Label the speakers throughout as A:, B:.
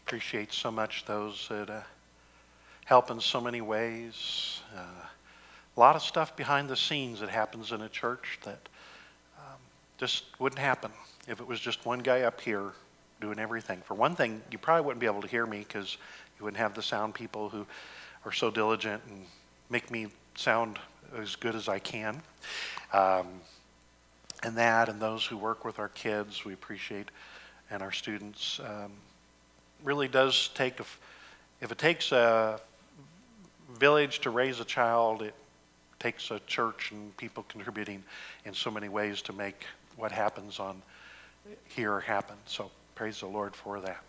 A: Appreciate so much those that help in so many ways. A lot of stuff behind the scenes that happens in a church that just wouldn't happen if it was just one guy up here doing everything. For one thing, you probably wouldn't be able to hear me because you wouldn't have the sound people who are so diligent and make me sound as good as I can. And those who work with our kids, we appreciate, and our students. Really does take, if it takes a village to raise a child, it takes a church and people contributing in so many ways to make what happens on here happen. So praise the Lord for that.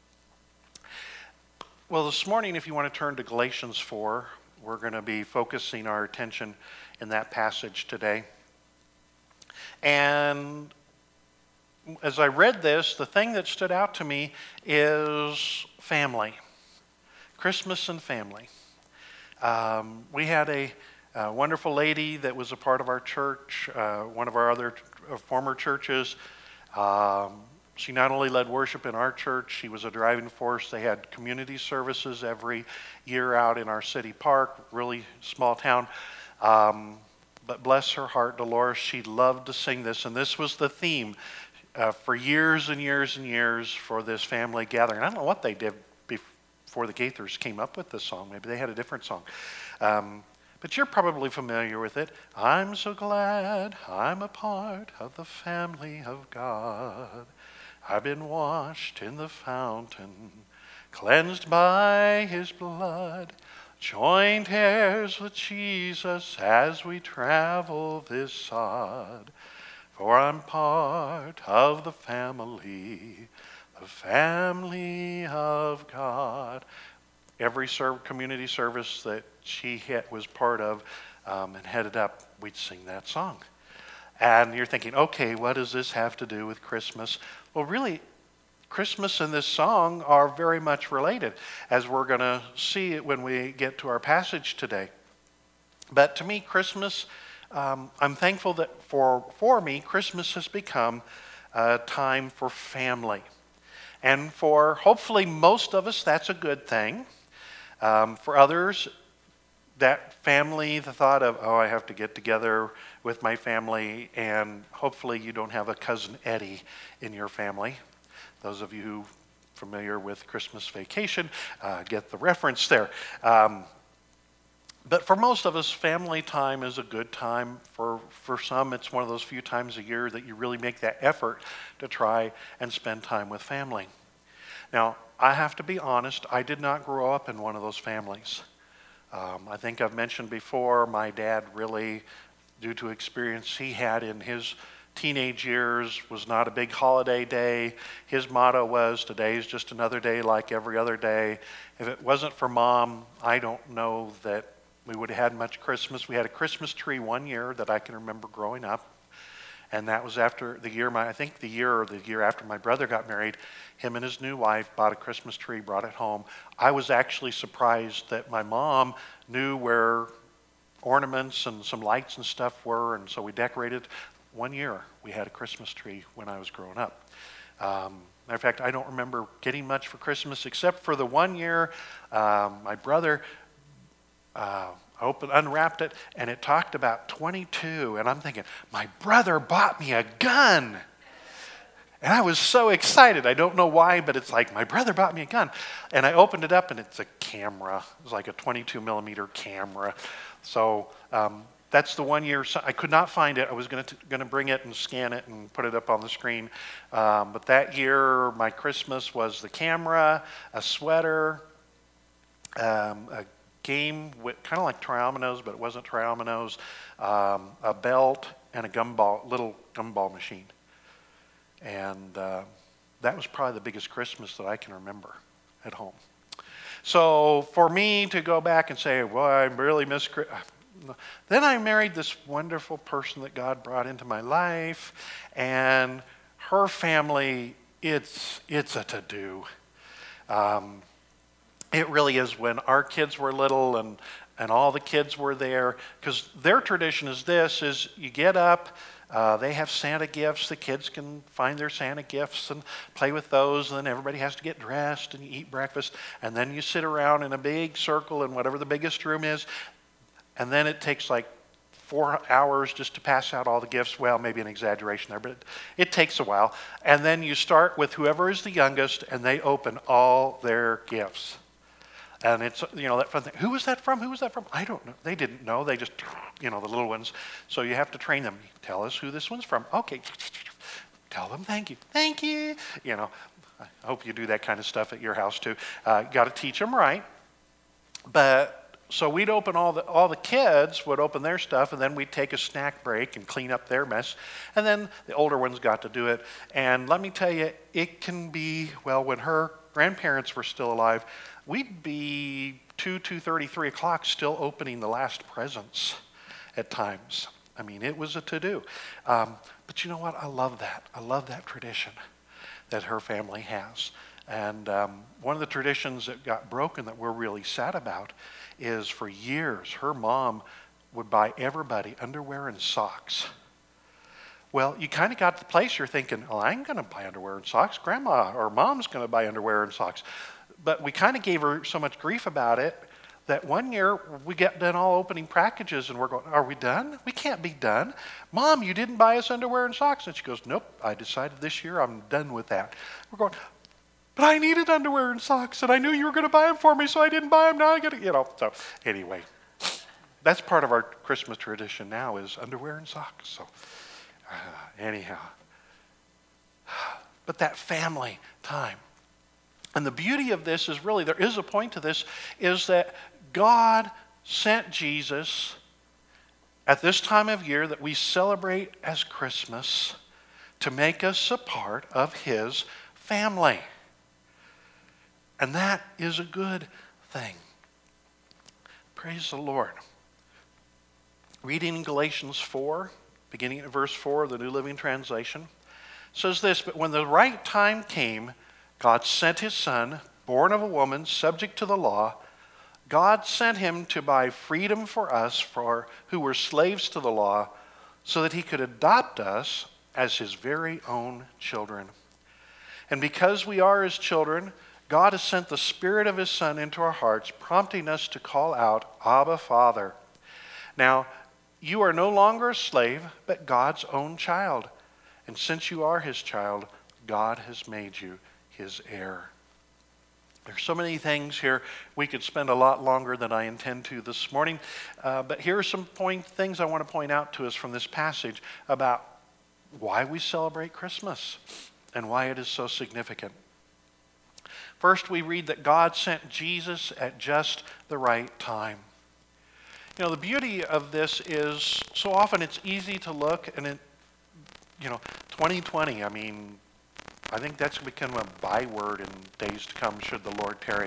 A: Well, this morning, if you want to turn to Galatians 4, we're going to be focusing our attention in that passage today. And as I read this, the thing that stood out to me is family. Christmas and family. We had a wonderful lady that was a part of our church, one of our other former churches. She not only led worship in our church, she was a driving force. They had community services every year out in our city park, really small town. But bless her heart, Dolores, she loved to sing this. And this was the theme for years and years and years for this family gathering. I don't know what they did before the Gaithers came up with this song. Maybe they had a different song. But you're probably familiar with it. I'm so glad I'm a part of the family of God. I've been washed in the fountain, cleansed by his blood, joined heirs with Jesus as we travel this sod. For I'm part of the family of God. Every community service that she was part of and headed up, we'd sing that song. And you're thinking, okay, what does this have to do with Christmas? Well, really, Christmas and this song are very much related, as we're going to see it when we get to our passage today. But to me, Christmas, I'm thankful that for me, Christmas has become a time for family. And for hopefully most of us, that's a good thing. For others, that family, the thought of, oh, I have to get together with my family, and hopefully you don't have a Cousin Eddie in your family. Those of you familiar with Christmas Vacation get the reference there. But for most of us, family time is a good time. For some, it's one of those few times a year that you really make that effort to try and spend time with family. Now, I have to be honest, I did not grow up in one of those families. I think I've mentioned before, my dad really, due to experience he had in his teenage years, was not a big holiday day. His motto was, today's just another day like every other day. If it wasn't for Mom, I don't know that we would have had much Christmas. We had a Christmas tree one year that I can remember growing up. And that was after the year, the year after my brother got married, him and his new wife bought a Christmas tree, brought it home. I was actually surprised that my mom knew where ornaments and some lights and stuff were, and so we decorated. One year we had a Christmas tree when I was growing up. Matter of fact, I don't remember getting much for Christmas except for the one year my brother unwrapped it, and it talked about 22, and I'm thinking, my brother bought me a gun. And I was so excited. I don't know why, but it's like, my brother bought me a gun. And I opened it up, and it's a camera. It was like a 22 millimeter camera. So that's the one year. I could not find it. I was going to bring it and scan it and put it up on the screen. But that year, my Christmas was the camera, a sweater, a game with kind of like Triomino's, but it wasn't Triomino's, a belt, and a little gumball machine. And that was probably the biggest Christmas that I can remember at home. So for me to go back and say, well, I really miss Christmas. Then I married this wonderful person that God brought into my life, and her family, it's a to-do. It really is. When our kids were little and all the kids were there, because their tradition is this, is you get up, They have Santa gifts. The kids can find their Santa gifts and play with those. And then everybody has to get dressed and you eat breakfast. And then you sit around in a big circle in whatever the biggest room is. And then it takes like 4 hours just to pass out all the gifts. Well, maybe an exaggeration there, but it takes a while. And then you start with whoever is the youngest, and they open all their gifts. And it's, that fun thing. Who was that from? Who was that from? I don't know. They didn't know. They just, the little ones. So you have to train them. Tell us who this one's from. Okay. Tell them thank you. Thank you. I hope you do that kind of stuff at your house too. Got to teach them right. But so we'd open all the kids would open their stuff, and then we'd take a snack break and clean up their mess. And then the older ones got to do it. And let me tell you, it can be, when her grandparents were still alive, we'd be 2:30, 3 o'clock still opening the last presents at times. I mean, it was a to-do. But you know what? I love that. I love that tradition that her family has. And one of the traditions that got broken that we're really sad about is for years, her mom would buy everybody underwear and socks. Well, you kind of got to the place you're thinking, I ain't going to buy underwear and socks. Grandma or mom's going to buy underwear and socks. But we kind of gave her so much grief about it that one year we got done all opening packages and we're going, are we done? We can't be done. Mom, you didn't buy us underwear and socks. And she goes, nope, I decided this year I'm done with that. We're going, but I needed underwear and socks and I knew you were going to buy them for me, so I didn't buy them. Now I got to, So anyway, that's part of our Christmas tradition now is underwear and socks. So anyhow, but that family time. And the beauty of this is really, there is a point to this, is that God sent Jesus at this time of year that we celebrate as Christmas to make us a part of his family. And that is a good thing. Praise the Lord. Reading in Galatians 4, beginning at verse 4 of the New Living Translation, says this, but when the right time came, God sent his son, born of a woman, subject to the law. God sent him to buy freedom for us who were slaves to the law, so that he could adopt us as his very own children. And because we are his children, God has sent the Spirit of his Son into our hearts, prompting us to call out, Abba, Father. Now, you are no longer a slave, but God's own child. And since you are his child, God has made you his heir. There's so many things here. We could spend a lot longer than I intend to this morning. But here are some things I want to point out to us from this passage about why we celebrate Christmas and why it is so significant. First, we read that God sent Jesus at just the right time. The beauty of this is so often it's easy to look and 2020, I think that's become a byword in days to come, should the Lord tarry.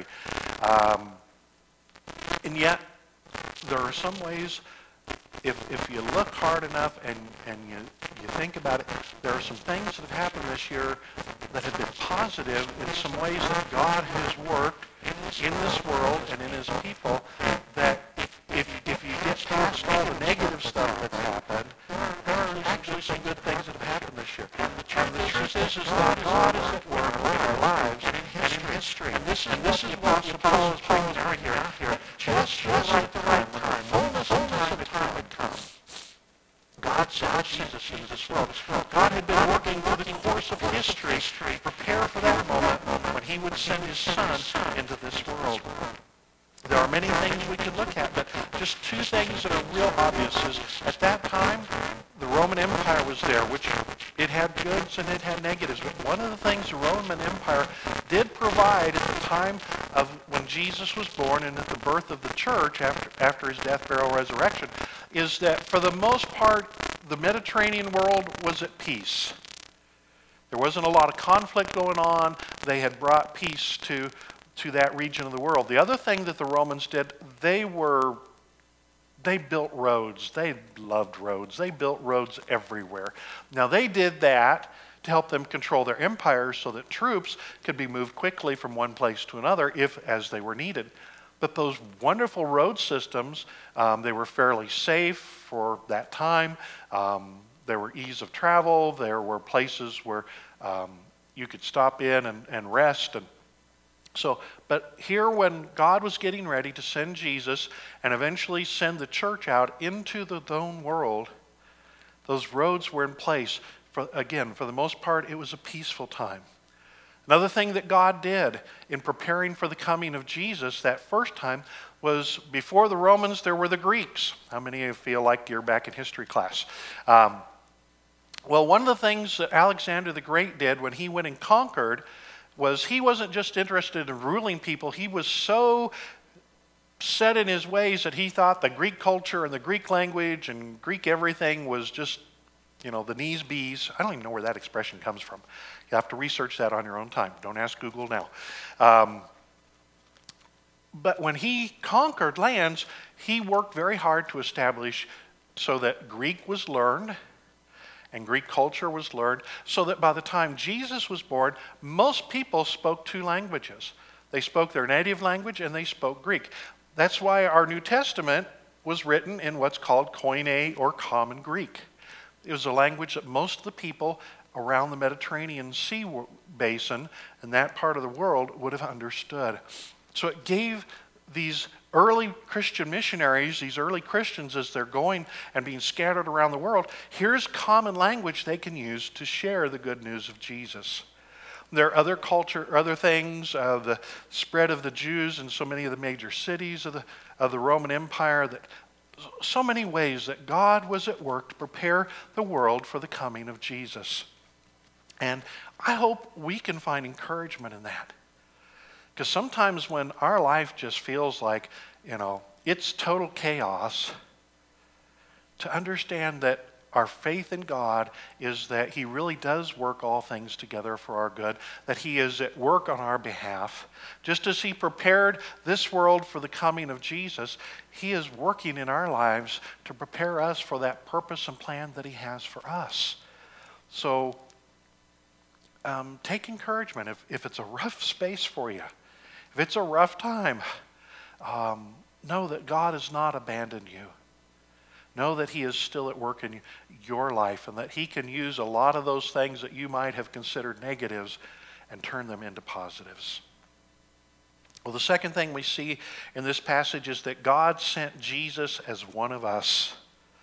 A: And yet, there are some ways, if you look hard enough and you think about it, there are some things that have happened this year that have been positive in some ways that God has worked in this world and in his people, that if you get past all the negative stuff that's happened, there's actually some good things that have happened this year. And the truth is that God is at work in our lives and in history. And this is what the Apostle Paul is bringing out here. Just at the right time, fullness of time had come. God sent Jesus into this world. God had been working through the course of history to prepare for that moment when he would send his Son into this world. There are many things we could look at, but just two things that are real obvious is at that time, the Roman Empire was there, which it had goods and it had negatives. But one of the things the Roman Empire did provide at the time of when Jesus was born and at the birth of the church after his death, burial, resurrection, is that for the most part, the Mediterranean world was at peace. There wasn't a lot of conflict going on. They had brought peace to that region of the world. The other thing that the Romans did, they built roads. They loved roads. They built roads everywhere. Now they did that to help them control their empire so that troops could be moved quickly from one place to another as they were needed. But those wonderful road systems, they were fairly safe for that time. there were ease of travel. There were places where you could stop in and rest. And so, but here when God was getting ready to send Jesus and eventually send the church out into the known world, those roads were in place. For the most part, it was a peaceful time. Another thing that God did in preparing for the coming of Jesus that first time was before the Romans, there were the Greeks. How many of you feel like you're back in history class? Well, one of the things that Alexander the Great did when he went and conquered was he wasn't just interested in ruling people. He was so set in his ways that he thought the Greek culture and the Greek language and Greek everything was just, the knees bees. I don't even know where that expression comes from. You have to research that on your own time. Don't ask Google now. But when he conquered lands, he worked very hard to establish so that Greek was learned and Greek culture was learned, so that by the time Jesus was born, most people spoke two languages. They spoke their native language and they spoke Greek. That's why our New Testament was written in what's called Koine or Common Greek. It was a language that most of the people around the Mediterranean Sea basin and that part of the world would have understood. So it gave these early Christian missionaries, these early Christians, as they're going and being scattered around the world, here's common language they can use to share the good news of Jesus. There are other things, the spread of the Jews in so many of the major cities of the Roman Empire, that so many ways that God was at work to prepare the world for the coming of Jesus. And I hope we can find encouragement in that. Because sometimes when our life just feels like, it's total chaos, to understand that our faith in God is that He really does work all things together for our good, that He is at work on our behalf. Just as He prepared this world for the coming of Jesus, He is working in our lives to prepare us for that purpose and plan that He has for us. So take encouragement if it's a rough space for you. If it's a rough time, know that God has not abandoned you. Know that He is still at work in your life and that He can use a lot of those things that you might have considered negatives and turn them into positives. Well, the second thing we see in this passage is that God sent Jesus as one of us.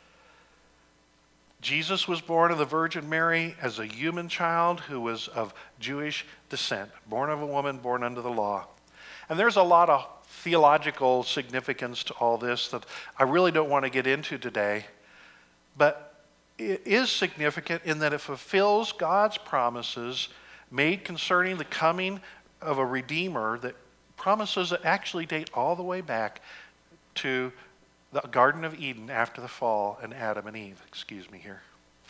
A: Jesus was born of the Virgin Mary as a human child who was of Jewish descent, born of a woman, born under the law. And there's a lot of theological significance to all this that I really don't want to get into today. But it is significant in that it fulfills God's promises made concerning the coming of a Redeemer, that promises that actually date all the way back to the Garden of Eden after the fall and Adam and Eve. Excuse me here.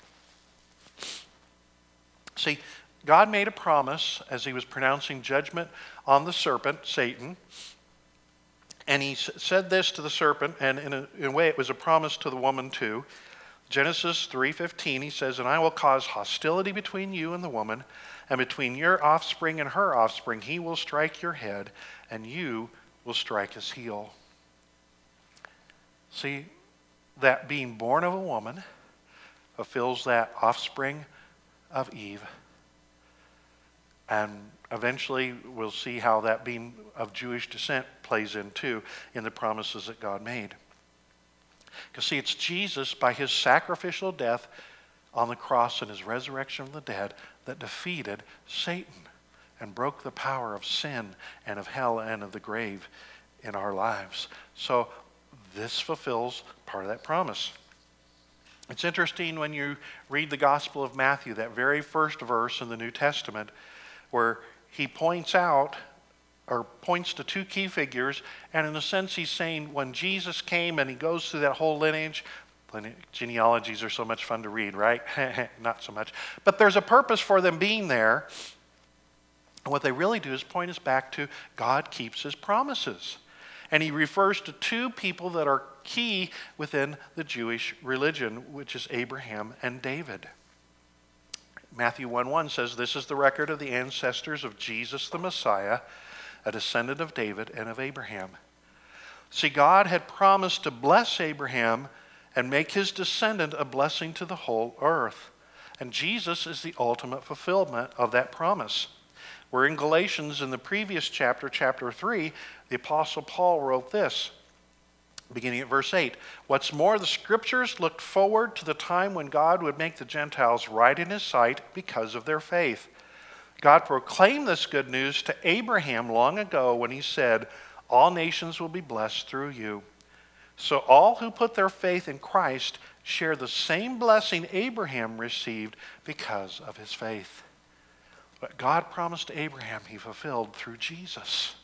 A: See, God made a promise as He was pronouncing judgment on the serpent, Satan. And He said this to the serpent, and in a way it was a promise to the woman too. Genesis 3:15, He says, "And I will cause hostility between you and the woman, and between your offspring and her offspring. He will strike your head, and you will strike his heel." See, that being born of a woman fulfills that offspring of Eve. And eventually we'll see how that being of Jewish descent plays in too in the promises that God made. Because see, it's Jesus by His sacrificial death on the cross and His resurrection from the dead that defeated Satan and broke the power of sin and of hell and of the grave in our lives. So this fulfills part of that promise. It's interesting when you read the Gospel of Matthew, that very first verse in the New Testament, where he points to two key figures, and in a sense he's saying when Jesus came and he goes through that whole lineage, genealogies are so much fun to read, right? Not so much. But there's a purpose for them being there. And what they really do is point us back to God keeps His promises. And he refers to two people that are key within the Jewish religion, which is Abraham and David. Matthew 1:1 says, "This is the record of the ancestors of Jesus the Messiah, a descendant of David and of Abraham." See, God had promised to bless Abraham and make his descendant a blessing to the whole earth. And Jesus is the ultimate fulfillment of that promise. We're in Galatians in the previous chapter, chapter 3, the Apostle Paul wrote this, beginning at verse 8. What's more, the Scriptures looked forward to the time when God would make the Gentiles right in his sight because of their faith. God proclaimed this good news to Abraham long ago when he said, all nations will be blessed through you. So all who put their faith in Christ share the same blessing Abraham received because of his faith. What God promised to Abraham, he fulfilled through Jesus.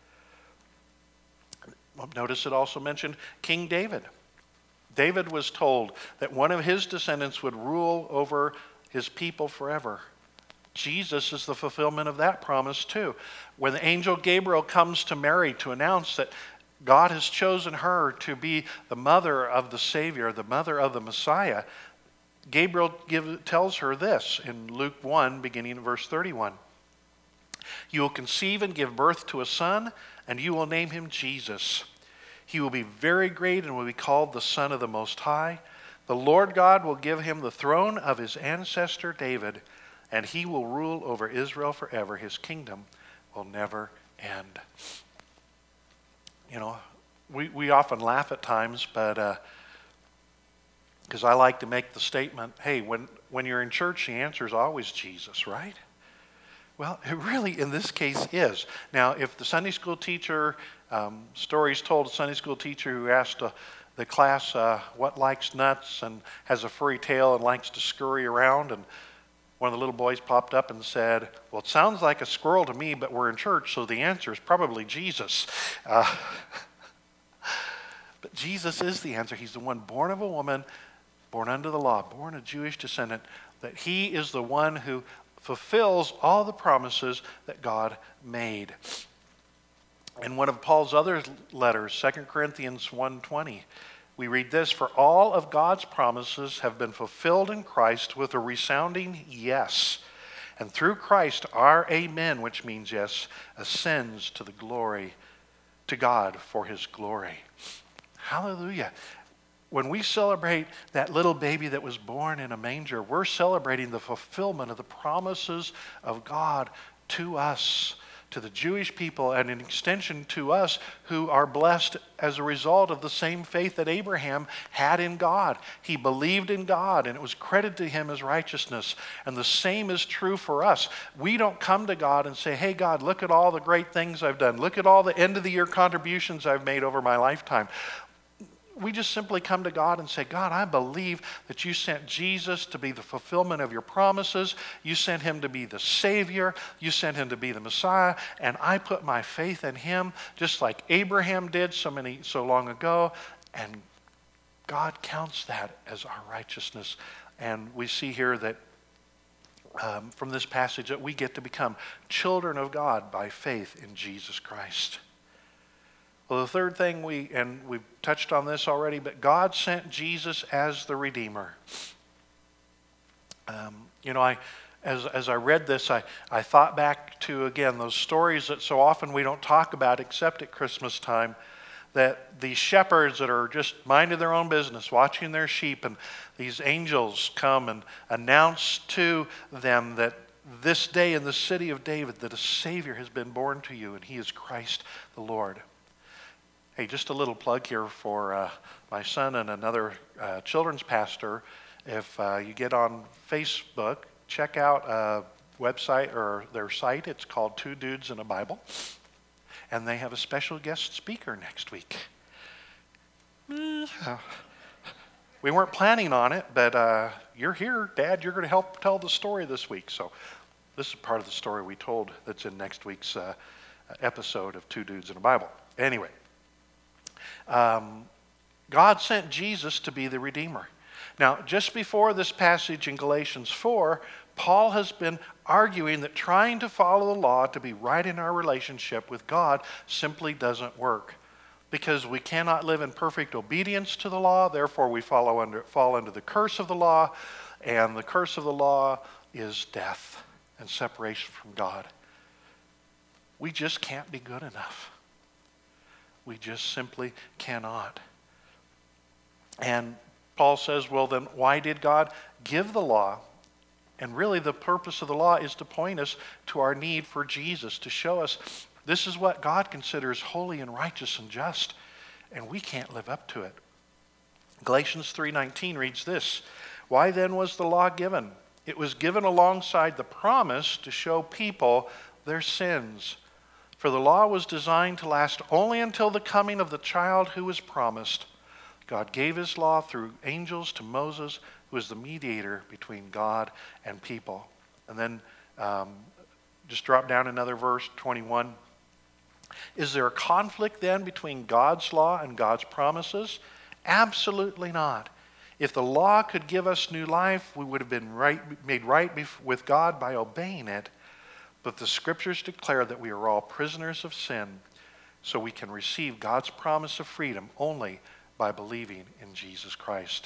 A: Notice it also mentioned King David. David was told that one of his descendants would rule over his people forever. Jesus is the fulfillment of that promise too. When the angel Gabriel comes to Mary to announce that God has chosen her to be the mother of the Savior, the mother of the Messiah, Gabriel tells her this in Luke 1, beginning in verse 31. You will conceive and give birth to a son, and you will name him Jesus. He will be very great and will be called the Son of the Most High. The Lord God will give him the throne of his ancestor David, and he will rule over Israel forever. His kingdom will never end. You know, we often laugh at times, but because I like to make the statement, hey, when you're in church, the answer is always Jesus, right? Well, it really, in this case, is. Now, if the Sunday school teacher, stories told, a Sunday school teacher who asked the class what likes nuts and has a furry tail and likes to scurry around, and one of the little boys popped up and said, well, it sounds like a squirrel to me, but we're in church, so the answer is probably Jesus. But Jesus is the answer. He's the one born of a woman, born under the law, born a Jewish descendant, that he is the one who fulfills all the promises that God made. In one of Paul's other letters, 2 Corinthians 1:20, we read this, for all of God's promises have been fulfilled in Christ with a resounding yes. And through Christ our amen, which means yes, ascends to the glory, to God for his glory. Hallelujah. When we celebrate that little baby that was born in a manger, we're celebrating the fulfillment of the promises of God to us, to the Jewish people, and an extension to us who are blessed as a result of the same faith that Abraham had in God. He believed in God, and it was credited to him as righteousness. And the same is true for us. We don't come to God and say, hey, God, look at all the great things I've done. Look at all the end-of-the-year contributions I've made over my lifetime. We just simply come to God and say, God, I believe that you sent Jesus to be the fulfillment of your promises. You sent him to be the Savior. You sent him to be the Messiah. And I put my faith in him just like Abraham did so long ago. And God counts that as our righteousness. And we see here that from this passage that we get to become children of God by faith in Jesus Christ. Well, the third thing, we've touched on this already, but God sent Jesus as the Redeemer. As I read this, I thought back to, again, those stories that so often we don't talk about except at Christmas time, that these shepherds that are just minding their own business, watching their sheep, and these angels come and announce to them that this day in the city of David that a Savior has been born to you, and he is Christ the Lord. Hey, just a little plug here for my son and another children's pastor. If you get on Facebook, check out a website or their site. It's called Two Dudes and a Bible. And they have a special guest speaker next week. We weren't planning on it, but you're here, Dad. You're going to help tell the story this week. So this is part of the story we told that's in next week's episode of Two Dudes and a Bible. Anyway. God sent Jesus to be the Redeemer. Now, just before this passage in Galatians 4, Paul has been arguing that trying to follow the law to be right in our relationship with God simply doesn't work. Because we cannot live in perfect obedience to the law, therefore we fall under the curse of the law, and the curse of the law is death and separation from God. We just can't be good enough. We just simply cannot. And Paul says, well, then why did God give the law? And really the purpose of the law is to point us to our need for Jesus, to show us this is what God considers holy and righteous and just, and we can't live up to it. Galatians 3:19 reads this, "Why then was the law given? It was given alongside the promise to show people their sins. For the law was designed to last only until the coming of the child who was promised. God gave his law through angels to Moses, who is the mediator between God and people." And then just drop down another verse, 21. "Is there a conflict then between God's law and God's promises? Absolutely not. If the law could give us new life, we would have been made right with God by obeying it. But the scriptures declare that we are all prisoners of sin, so we can receive God's promise of freedom only by believing in Jesus Christ."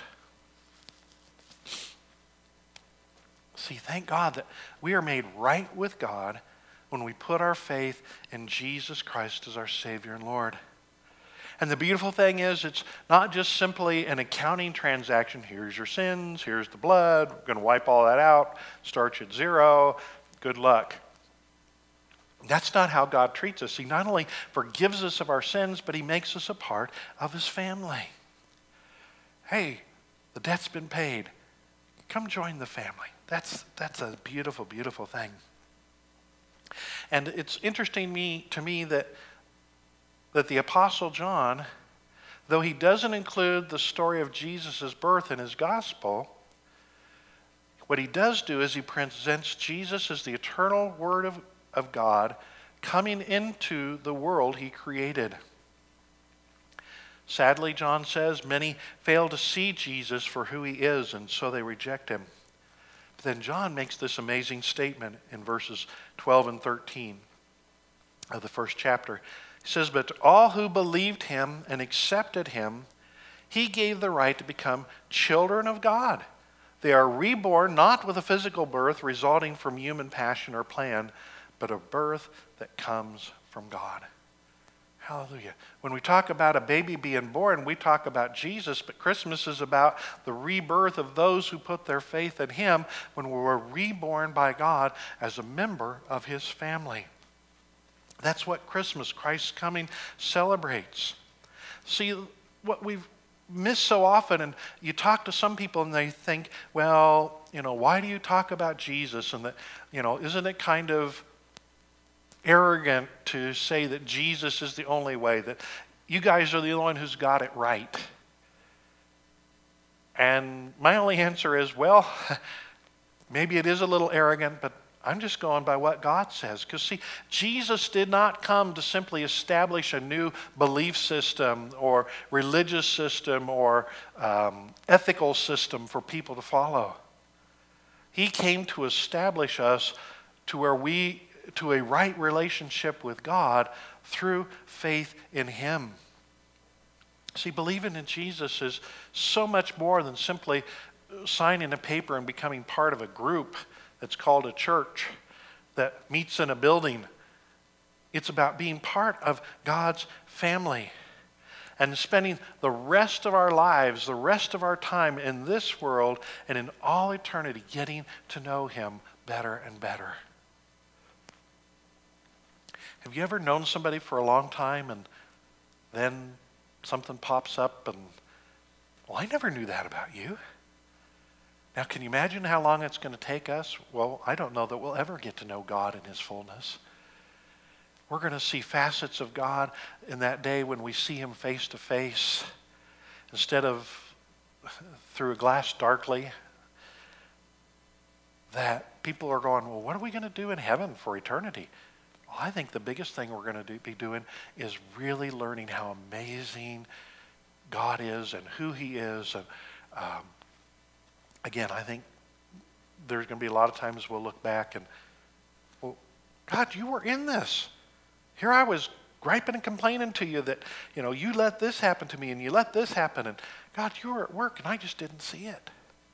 A: See, thank God that we are made right with God when we put our faith in Jesus Christ as our Savior and Lord. And the beautiful thing is, it's not just simply an accounting transaction. Here's your sins, here's the blood, we're going to wipe all that out, start you at zero, good luck. That's not how God treats us. He not only forgives us of our sins, but he makes us a part of his family. Hey, the debt's been paid. Come join the family. That's a beautiful, beautiful thing. And it's interesting to me that the Apostle John, though he doesn't include the story of Jesus' birth in his gospel, what he does do is he presents Jesus as the eternal Word of God coming into the world he created. Sadly, John says, many fail to see Jesus for who he is, and so they reject him. But then John makes this amazing statement in verses 12 and 13 of the first chapter. He says, "But to all who believed him and accepted him, he gave the right to become children of God. They are reborn not with a physical birth resulting from human passion or plan, but a birth that comes from God." Hallelujah. When we talk about a baby being born, we talk about Jesus, but Christmas is about the rebirth of those who put their faith in him when we were reborn by God as a member of his family. That's what Christmas, Christ's coming, celebrates. See, what we've missed so often, and you talk to some people and they think, well, why do you talk about Jesus? And that, isn't it kind of arrogant to say that Jesus is the only way, that you guys are the only one who's got it right? And my only answer is, well, maybe it is a little arrogant, but I'm just going by what God says. Because see, Jesus did not come to simply establish a new belief system or religious system or ethical system for people to follow. He came to establish us to a right relationship with God through faith in him. See, believing in Jesus is so much more than simply signing a paper and becoming part of a group that's called a church that meets in a building. It's about being part of God's family and spending the rest of our lives, the rest of our time in this world and in all eternity getting to know him better and better. Have you ever known somebody for a long time and then something pops up and, well, I never knew that about you? Now, can you imagine how long it's going to take us? Well, I don't know that we'll ever get to know God in his fullness. We're going to see facets of God in that day when we see him face to face instead of through a glass darkly. That people are going, well, what are we going to do in heaven for eternity? Well, I think the biggest thing we're going to be doing is really learning how amazing God is and who he is. And again, I think there's going to be a lot of times we'll look back and, well, God, you were in this. Here I was griping and complaining to you that, you let this happen to me and you let this happen. And God, you were at work and I just didn't see it.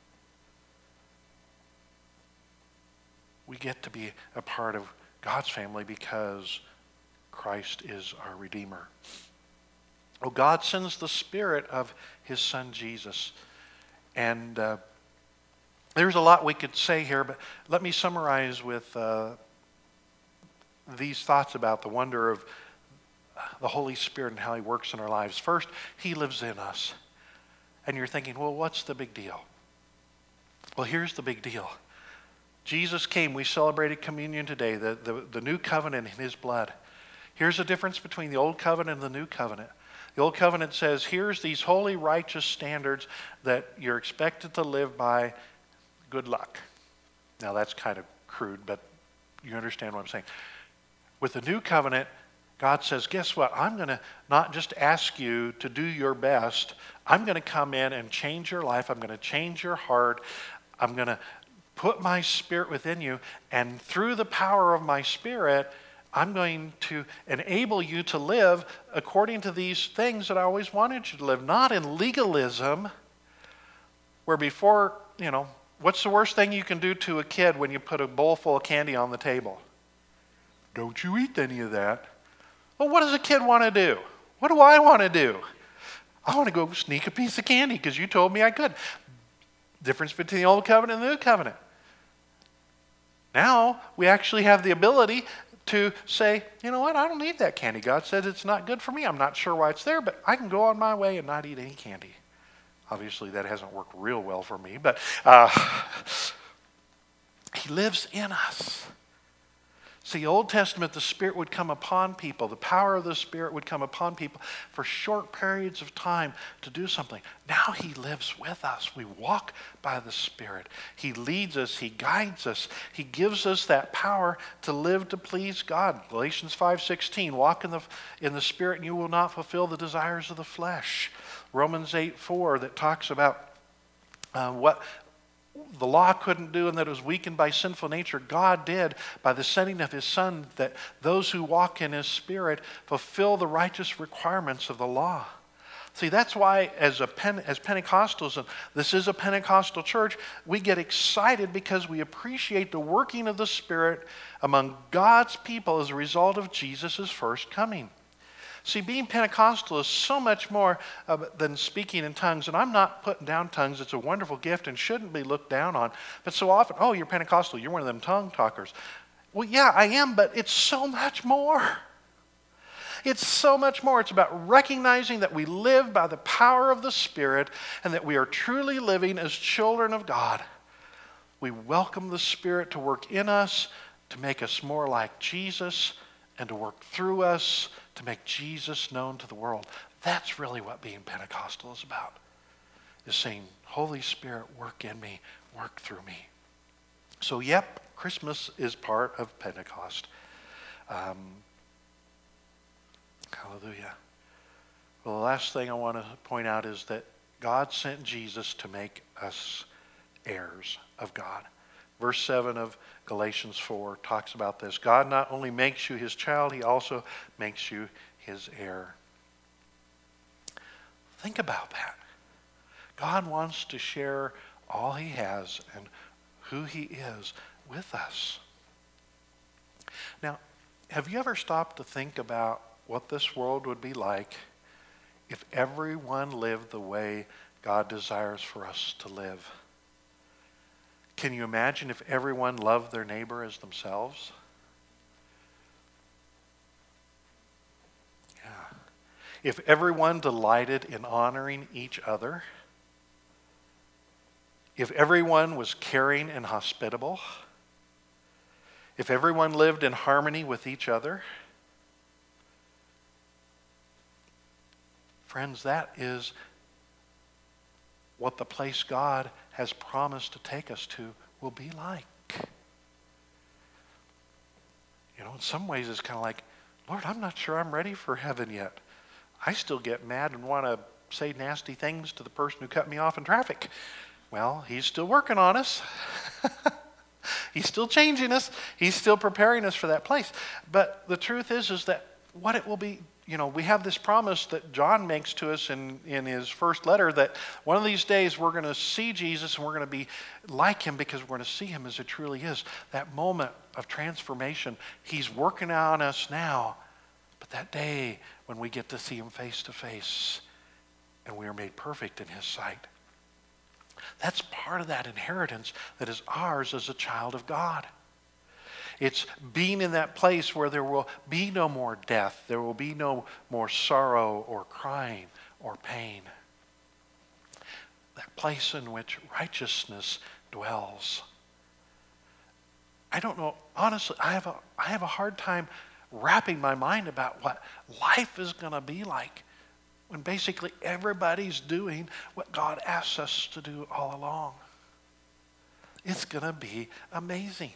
A: We get to be a part of God's family because Christ is our Redeemer. Oh, God sends the Spirit of his Son Jesus And there's a lot we could say here, but let me summarize with these thoughts about the wonder of the Holy Spirit and how He works in our lives. First, He lives in us. And you're thinking, well, what's the big deal? Well, here's the big deal. Jesus came. We celebrated communion today, the new covenant in His blood. Here's the difference between the old covenant and the new covenant. The old covenant says, here's these holy, righteous standards that you're expected to live by. Good luck. Now, that's kind of crude, but you understand what I'm saying. With the new covenant, God says, guess what? I'm going to not just ask you to do your best. I'm going to come in and change your life. I'm going to change your heart. I'm going to put my Spirit within you. And through the power of my Spirit, I'm going to enable you to live according to these things that I always wanted you to live. Not in legalism, where before, what's the worst thing you can do to a kid when you put a bowl full of candy on the table? Don't you eat any of that. Well, what does a kid want to do? What do I want to do? I want to go sneak a piece of candy because you told me I could. Difference between the old covenant and the new covenant. Now, we actually have the ability to say, you know what, I don't need that candy. God says it's not good for me. I'm not sure why it's there, but I can go on my way and not eat any candy. Obviously, that hasn't worked real well for me, but He lives in us. See, Old Testament, the Spirit would come upon people. The power of the Spirit would come upon people for short periods of time to do something. Now He lives with us. We walk by the Spirit. He leads us. He guides us. He gives us that power to live to please God. Galatians 5:16, walk in the Spirit and you will not fulfill the desires of the flesh. Romans 8:4 that talks about what the law couldn't do and that it was weakened by sinful nature, God did by the sending of His Son, that those who walk in His Spirit fulfill the righteous requirements of the law. See, that's why as Pentecostals, and this is a Pentecostal church, we get excited because we appreciate the working of the Spirit among God's people as a result of Jesus' first coming. See, being Pentecostal is so much more than speaking in tongues. And I'm not putting down tongues. It's a wonderful gift and shouldn't be looked down on. But so often, oh, you're Pentecostal. You're one of them tongue talkers. Well, yeah, I am, but it's so much more. It's so much more. It's about recognizing that we live by the power of the Spirit and that we are truly living as children of God. We welcome the Spirit to work in us, to make us more like Jesus, and to work through us to make Jesus known to the world. That's really what being Pentecostal is about, is saying, Holy Spirit, work in me, work through me. So, yep, Christmas is part of Pentecost. Hallelujah. Well, the last thing I want to point out is that God sent Jesus to make us heirs of God. Verse 7 of Galatians 4 talks about this. God not only makes you His child, He also makes you His heir. Think about that. God wants to share all He has and who He is with us. Now, have you ever stopped to think about what this world would be like if everyone lived the way God desires for us to live? Can you imagine if everyone loved their neighbor as themselves? Yeah. If everyone delighted in honoring each other? If everyone was caring and hospitable? If everyone lived in harmony with each other? Friends, that is what the place God has promised to take us to will be like. In some ways it's kind of like, Lord, I'm not sure I'm ready for heaven yet. I still get mad and want to say nasty things to the person who cut me off in traffic. Well, He's still working on us. He's still changing us. He's still preparing us for that place. But the truth is that what it will be, we have this promise that John makes to us in his first letter that one of these days we're going to see Jesus and we're going to be like Him because we're going to see Him as He truly is. That moment of transformation, He's working on us now. But that day when we get to see Him face to face and we are made perfect in His sight, That's part of that inheritance that is ours as a child of God. It's being in that place where there will be no more death. There will be no more sorrow or crying or pain. That place in which righteousness dwells. I don't know, honestly, I have a hard time wrapping my mind about what life is going to be like when basically everybody's doing what God asks us to do all along. It's going to be amazing.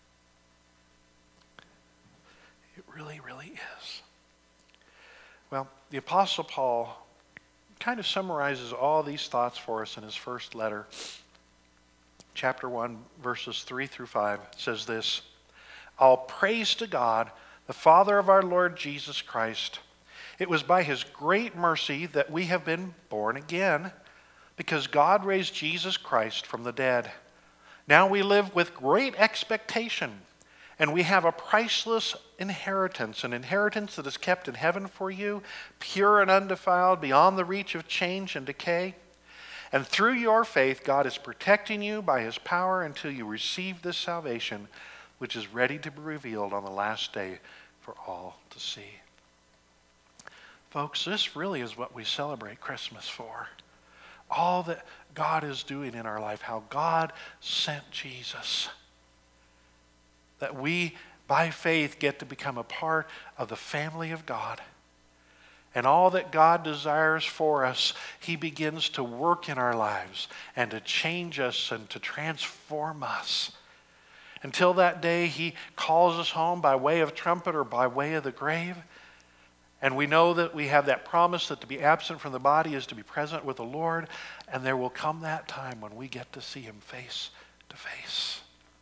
A: It really, really is. Well, the Apostle Paul kind of summarizes all these thoughts for us in his first letter. Chapter 1, verses 3 through 5 says this: All praise to God, the Father of our Lord Jesus Christ. It was by his great mercy that we have been born again, because God raised Jesus Christ from the dead. Now we live with great expectation, and we have a priceless inheritance, an inheritance that is kept in heaven for you, pure and undefiled, beyond the reach of change and decay. And through your faith, God is protecting you by his power until you receive this salvation, which is ready to be revealed on the last day for all to see. Folks, this really is what we celebrate Christmas for. All that God is doing in our life, how God sent Jesus. That we, by faith, get to become a part of the family of God. And all that God desires for us, he begins to work in our lives and to change us and to transform us. Until that day, he calls us home by way of trumpet or by way of the grave. And we know that we have that promise that to be absent from the body is to be present with the Lord. And there will come that time when we get to see him face to face.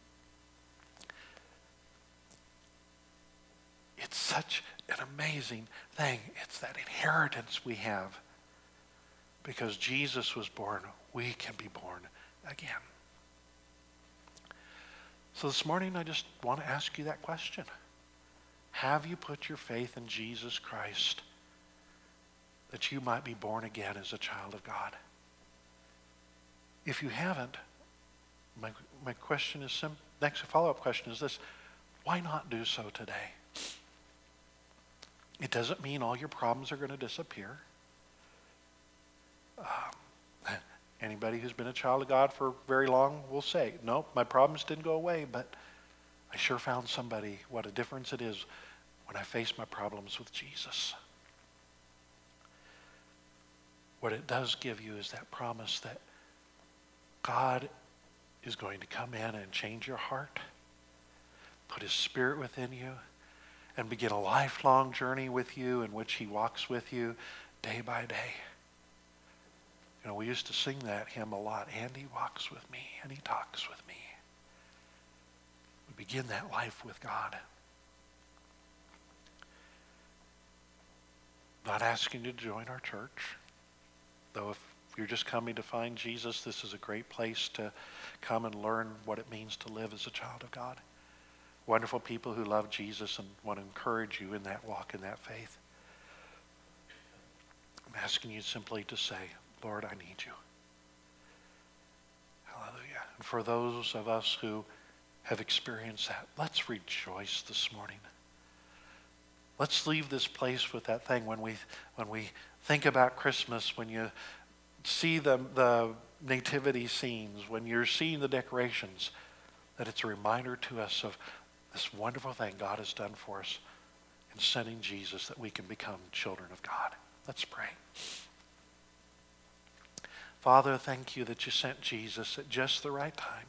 A: It's such an amazing thing. It's that inheritance we have. Because Jesus was born, we can be born again. So this morning I just want to ask you that question. Have you put your faith in Jesus Christ that you might be born again as a child of God? If you haven't, my question is next follow-up question is this: why not do so today? It doesn't mean all your problems are going to disappear. Anybody who's been a child of God for very long will say, no, my problems didn't go away, but I sure found somebody. What a difference it is when I face my problems with Jesus. What it does give you is that promise that God is going to come in and change your heart, put his Spirit within you, and begin a lifelong journey with you in which he walks with you day by day. You know, we used to sing that hymn a lot. And he walks with me, and he talks with me. We begin that life with God. Not asking you to join our church, though if you're just coming to find Jesus, this is a great place to come and learn what it means to live as a child of God. Wonderful people who love Jesus and want to encourage you in that walk, in that faith. I'm asking you simply to say, Lord, I need you. Hallelujah. And for those of us who have experienced that, let's rejoice this morning. Let's leave this place with that thing when we think about Christmas, when you see the nativity scenes, when you're seeing the decorations, that it's a reminder to us of this wonderful thing God has done for us in sending Jesus, that we can become children of God. Let's pray. Father, thank you that you sent Jesus at just the right time,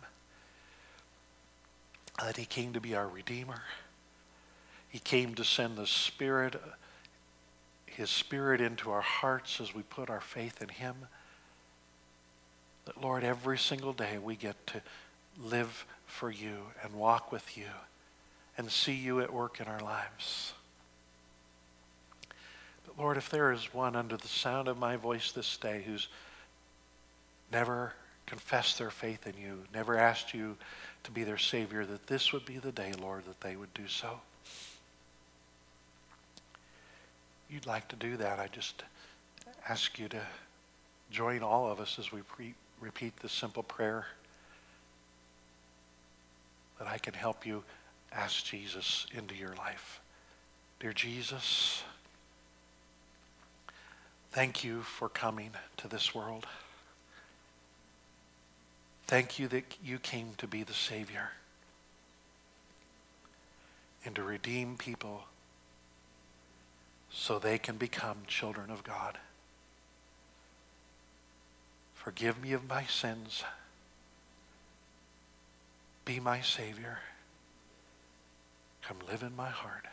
A: that he came to be our Redeemer. He came to send the Spirit, his Spirit into our hearts as we put our faith in him. That, Lord, every single day we get to live for you and walk with you and see you at work in our lives. But Lord, if there is one under the sound of my voice this day who's never confessed their faith in you, never asked you to be their Savior, that this would be the day, Lord, that they would do so. If you'd like to do that, I just ask you to join all of us as we repeat this simple prayer, that I can help you ask Jesus into your life. Dear Jesus, thank you for coming to this world. Thank you that you came to be the Savior and to redeem people so they can become children of God. Forgive me of my sins. Be my Savior. Come live in my heart.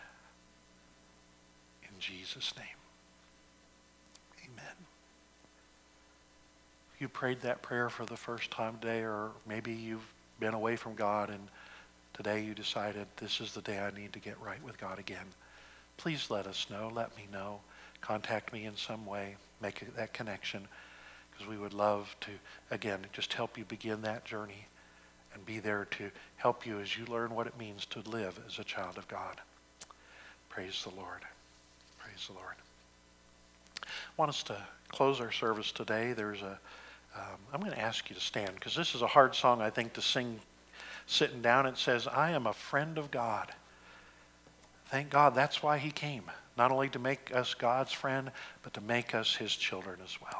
A: In Jesus' name. Amen. If you prayed that prayer for the first time today, or maybe you've been away from God and today you decided this is the day I need to get right with God again, please let us know. Let me know. Contact me in some way. Make that connection, because we would love to, again, just help you begin that journey and be there to help you as you learn what it means to live as a child of God. Praise the Lord. Praise the Lord. I want us to close our service today. I'm going to ask you to stand, because this is a hard song, I think, to sing sitting down. It says, I am a friend of God. Thank God that's why he came. Not only to make us God's friend, but to make us his children as well.